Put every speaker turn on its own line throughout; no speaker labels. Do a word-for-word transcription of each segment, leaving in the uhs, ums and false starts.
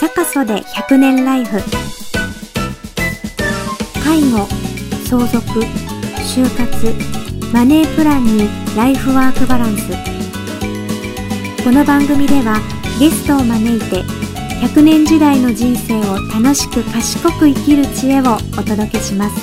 坂曽でひゃくねんライフ。介護、相続、就活、マネープランにライフワークバランス。この番組ではゲストを招いてひゃくねん時代の人生を楽しく賢く生きる知恵をお届けします。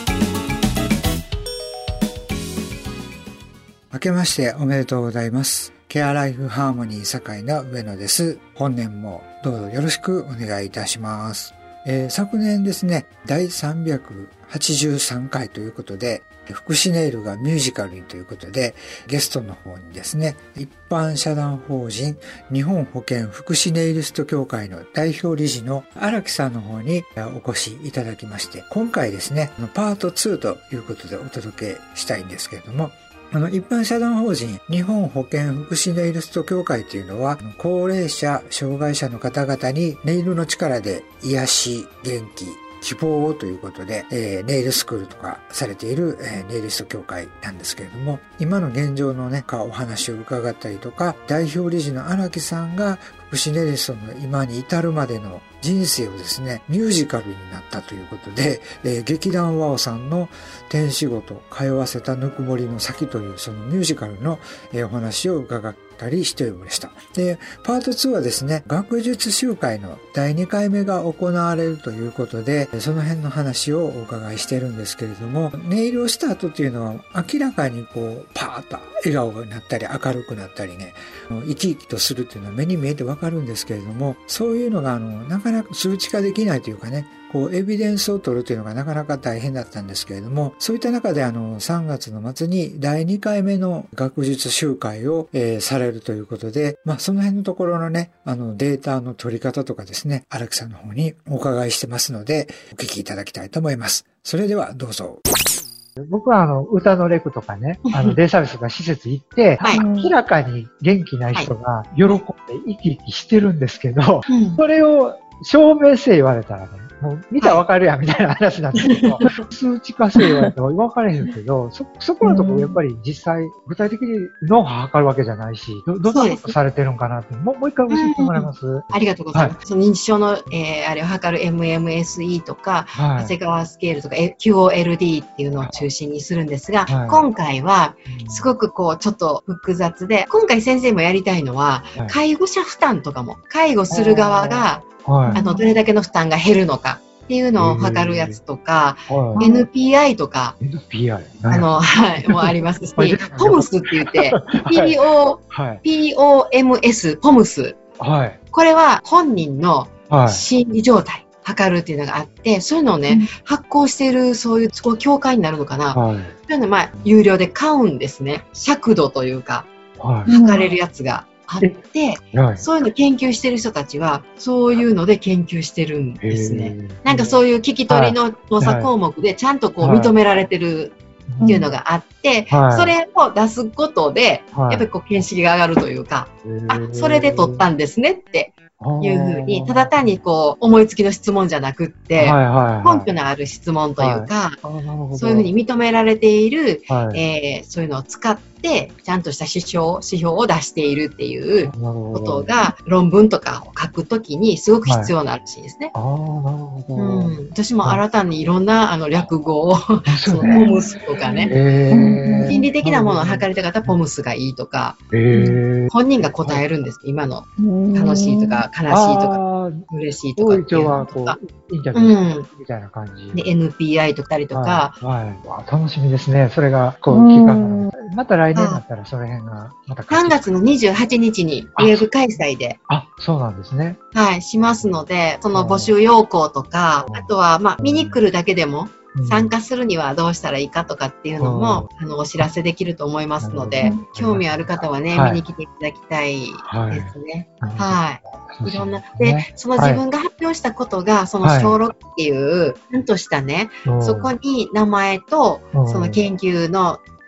明けましておめでとうございます。ケアライフハーモニー堺の上野です。本年もどうぞよろしくお願いいたします。えー、昨年ですね、だいさんびゃくはちじゅうさんかいということで、福祉ネイルがミュージカルにということで、ゲストの方にですね、一般社団法人日本保健福祉ネイリスト協会の代表理事の荒木さんの方にお越しいただきまして、今回ですね、パートツーということでお届けしたいんですけれども、あの、一般社団法人日本保健福祉ネイリスト協会というのは、高齢者、障害者の方々にネイルの力で癒し、元気、希望をということで、えー、ネイルスクールとかされている、えー、ネイリスト協会なんですけれども、今の現状のね、お話を伺ったりとか、代表理事の荒木さんが福祉ネイリストの今に至るまでの人生をですね、ミュージカルになったということで、えー、劇団ワオさんの天仕事、通わせたぬくもりの先というそのミュージカルの、えー、お話を伺ったりしておりました。で、パートツーはですね、学術集会のだいにかいめが行われるということで、その辺の話をお伺いしているんですけれども、ネイルをした後っていうのは明らかにこう、パーッと笑顔になったり明るくなったりね、生き生きとするっていうのは目に見えてわかるんですけれども、そういうのがあの、なかなか数値化できないというかね、こう、エビデンスを取るというのがなかなか大変だったんですけれども、そういった中であの、さんがつの末にだいにかいめの学術集会を、えー、されるということで、まあ、その辺のところのね、あの、データの取り方とかですね、荒木さんの方にお伺いしてますので、お聞きいただきたいと思います。それではどうぞ。
僕はあの、歌のレクとかね、あの、デイサービスとか施設行って、はい、明らかに元気ない人が喜んで生き生きしてるんですけど、はい、それを証明せ言われたらね、もう見たらわかるやんみたいな話なんですけど、はい、数値化せ言われたら分かれへんけど、そ、そこのところやっぱり実際、具体的に脳波測るわけじゃないし、ど、どんなことされてるんかなって、もう、もう一回教えてもらいます、うん、
ありがとうございます。はい、その認知症の、えー、あれを測る エムエムエスイー とか、はい、長谷川スケールとか キューオーエルディー っていうのを中心にするんですが、はい、今回は、すごくこう、ちょっと複雑で、今回先生もやりたいのは、はい、介護者負担とかも、介護する側が、はい、あの、どれだけの負担が減るのかっていうのを測るやつとか、はい、エヌピーアイ とか、
エヌピーアイ
あの、はい、もうありますし、ポムスって言って、ピーオー、ピーオーエムエス、ポムス。はい。これは本人の心理状態、測るっていうのがあって、そういうのをね、うん、発行している、そういう、こう、境界になるのかな。はい。そういうの、まあ、有料で買うんですね。尺度というか、はい、測れるやつが。あって、はい、そういうの研究してる人たちは、そういうので研究してるんですね。なんかそういう聞き取りの調査項目でちゃんとこう認められてるっていうのがあって、はい、それを出すことで、はい、やっぱりこう見識が上がるというか、あ、それで取ったんですねっていうふうに、ただ単にこう思いつきの質問じゃなくって、はいはいはい、根拠のある質問というか、はい、そういうふうに認められている、はい、えー、そういうのを使って、で、ちゃんとした指標、指標を出しているっていうことが、論文とかを書くときにすごく必要ならしいですね。はい、ああ、なるほど。うん。私も新たにいろんな、あの、略語を、その、ポムスとかね、心理的なものを測りたかったらポムスがいいとか、本人が答えるんです。今の、楽しいとか、悲しいとか、嬉しいとかっていうのとか。
インタビューみたいな感じ。
で、エヌピーアイ とかたりとか。
はい。はい、楽しみですね。それが、こう、期間が。また来年だったらその辺が、また。
さんがつのにじゅうはちにちに、ウェブ開催で。
あ、そうなんですね。
はい、しますので、その募集要項とか、あとは、まあ、見に来るだけでも、参加するにはどうしたらいいかとかっていうのも、あの、お知らせできると思いますので、興味ある方はね、見に来ていただきたいですね。はい。いろんな。で、その自分が発表したことが、その小ろくっていう、ちゃんとしたね、そこに名前と、その研究の、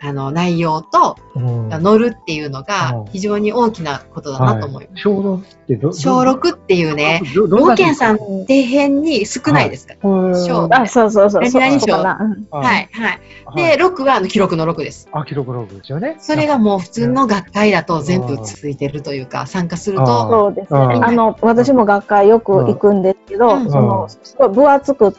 あの、内容と、乗るっていうのが非常に大きなことだなと思います。
小ろくってど
小ろくっていうね、冒険さん底辺に少ないですか？
小。あ、そうそうそう。
何々小。はい、はい。で、ろくはあの記録のろくです。
あ、記録ろくですよね。
それがもう普通の学会だと全部ついてるというか、参加すると。
そうですね。あの、私も学会よく行くんですけど、その、すごい分厚くって、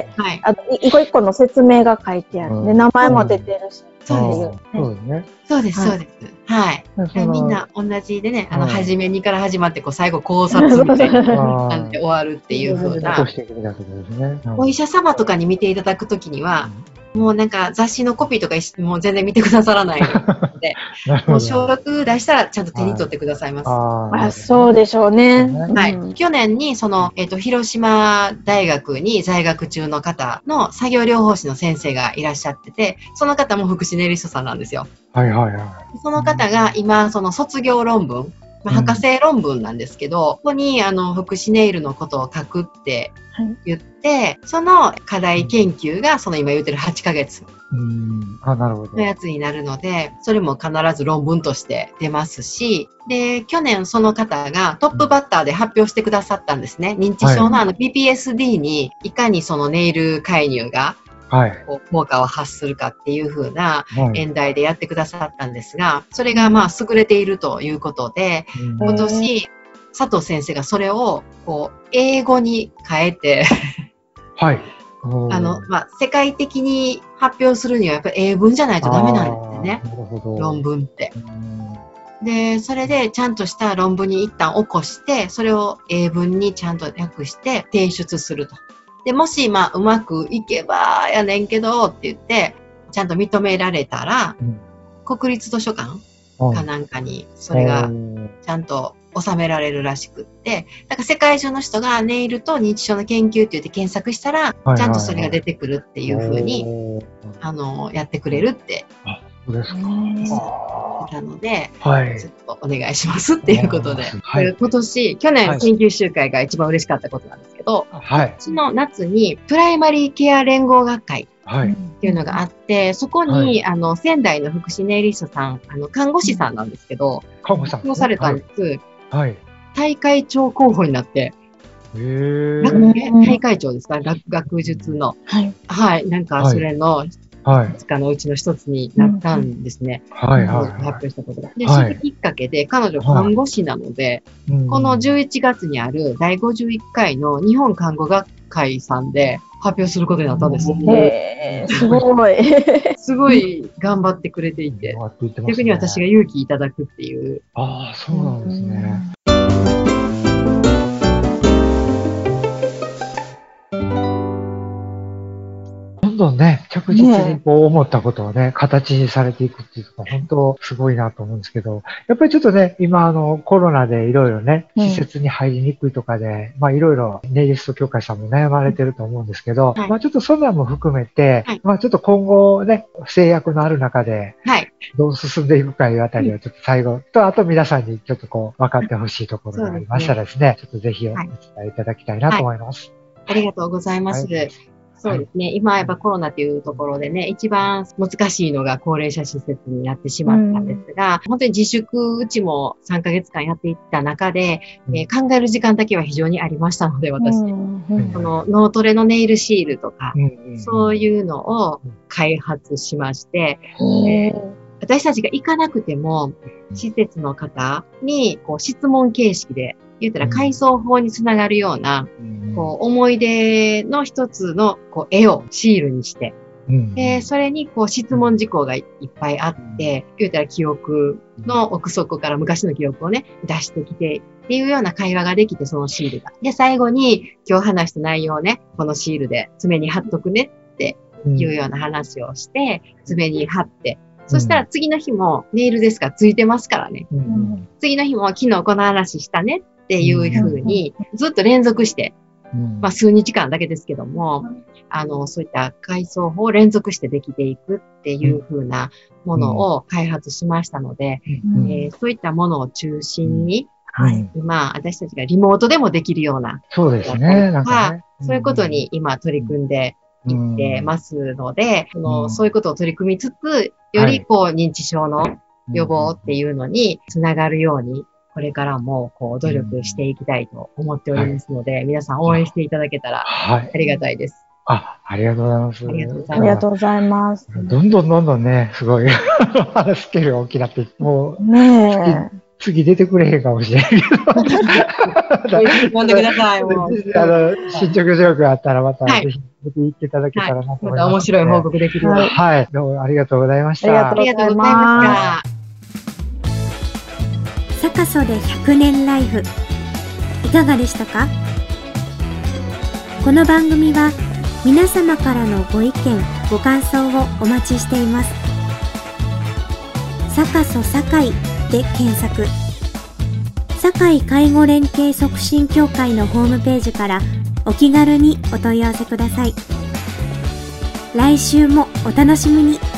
あと、一個一個の説明が書いてある。で、名前も出てるし。
そうです。
そうですね。
そうです、そうです。はい。みんな同じでね、あの、初めにから始まって、こう、最後考察みたいな感じで終わるっていう風な。お医者様とかに見ていただくときには、もうなんか雑誌のコピーとかもう全然見てくださらないので、もう小ろく出したらちゃんと手に取ってくださいます。
あ、そうでしょうね。
はい。去年にその、えっと、広島大学に在学中の方の作業療法士の先生がいらっしゃってて、その方も福祉ネイリストさんなんですよ。
はいはいはい。
その方が今、その卒業論文、まあ、博士論文なんですけど、うん、ここにあの福祉ネイルのことを書くって言って、はい、その課題研究がその今言ってるはちかげつのやつになるので、それも必ず論文として出ますし、で、去年その方がトップバッターで発表してくださったんですね。認知症のあの ピーピーエスディー にいかにそのネイル介入がはい、効果を発するかっていう風な演題でやってくださったんですが、それがまあ優れているということで、今年佐藤先生がそれをこう英語に変えてはい、あのまあ、世界的に発表するにはやっぱり英文じゃないとダメなんですよね、論文って。で、それでちゃんとした論文に一旦起こして、それを英文にちゃんと訳して提出すると。で、もし、まあ、うまくいけばやねんけど、って言って、ちゃんと認められたら、うん、国立図書館かなんかに、それがちゃんと収められるらしくって、だから世界中の人がネイルと認知症の研究って言って検索したら、ちゃんとそれが出てくるっていうふうに、あの、やってくれるって。
そうですか。
なので、はい、ちょっとお願いしますっていうことで、はい、今年、去年研究集会が一番嬉しかったことなんですけど、はい、今年の夏にプライマリーケア連合学会っていうのがあって、はい、そこに、はい、あの仙台の福祉ネイリストさん、あの看護師さんなんですけど、
看護師さん、
発表されたんです。はい、大会長候補になって、へ大会長ですか、学、学術の、はい、はい、なんかそれの、はいはい。いつかのうちの一つになったんですね。うん、はいはい、はい。発表したことが。で、それきっかけで、彼女看護師なので、はい、このじゅういちがつにあるだいごじゅういっかいの日本看護学会さんで発表することになったんです。
へー、すごい。
すごい頑張ってくれていて、ね、逆に私が勇気いただくっていう。
ああ、そうなんですね。どんどんね、着実にこう思ったことをね、形にされていくっていうのが本当すごいなと思うんですけど、やっぱりちょっとね、今あのコロナでいろいろね、施設に入りにくいとかで、まあいろいろネイリスト協会さんも悩まれてると思うんですけど、はい、まあちょっとそんなのも含めて、はい、まあちょっと今後ね、制約のある中で、どう進んでいくかいうあたりをちょっと最後と、あと皆さんにちょっとこう分かってほしいところがありましたらですね、ちょっとぜひお伝えいただきたいなと思います。
はい、ありがとうございます。はい、そうですね。今やっぱコロナというところでね、一番難しいのが高齢者施設になってしまったんですが、うん、本当に自粛、うちもさんかげつかんやっていった中で、うんえー、考える時間だけは非常にありましたので、私。うんうん、この脳トレのネイルシールとか、うん、そういうのを開発しまして、うんえー、私たちが行かなくても、施設の方にこう質問形式で、言ったら回想法につながるような、うん、こう思い出の一つのこう絵をシールにして、うん、でそれにこう質問事項がいっぱいあって、言ったら記憶の奥底から昔の記憶をね、出してきてっていうような会話ができて、そのシールが。で、最後に今日話した内容をね、このシールで爪に貼っとくねっていうような話をして、爪に貼って、そしたら次の日もネイルですからついてますからね。うん、次の日も昨日この話したねっていうふうにずっと連続して、まあ数日間だけですけども、あの、そういった回想法を連続してできていくっていうふうなものを開発しましたので、うんえー、そういったものを中心に、はい、今私たちがリモートでもできるような。
そうですね。なんかね。
そういうことに今取り組んでいってますので、そのそういうことを取り組みつつ、よりこう認知症の予防っていうのにつながるように、これからもこう努力していきたいと思っておりますので、はい、皆さん応援していただけたらありがたいです。
はい、あ、ありがとうございます。
ありがとうございます。ありがとうございます。
どんどんどんどんね、すごいスケールが大きくなって、もう、
ねえ。
次出てくれへんかもしれんけど。
呼んでください、もう。
あの、進捗状況があったらまた、ぜひ出て行っていただけたらなと思います、ね。
また面白い報告できるように。
はい。どうもありがとうございました。
ありがとうございました。
サカソでひゃくねんライフいかがでしたか？この番組は皆様からのご意見ご感想をお待ちしています。サカソ堺で検索。堺介護連携促進協会のホームページからお気軽にお問い合わせください。来週もお楽しみに。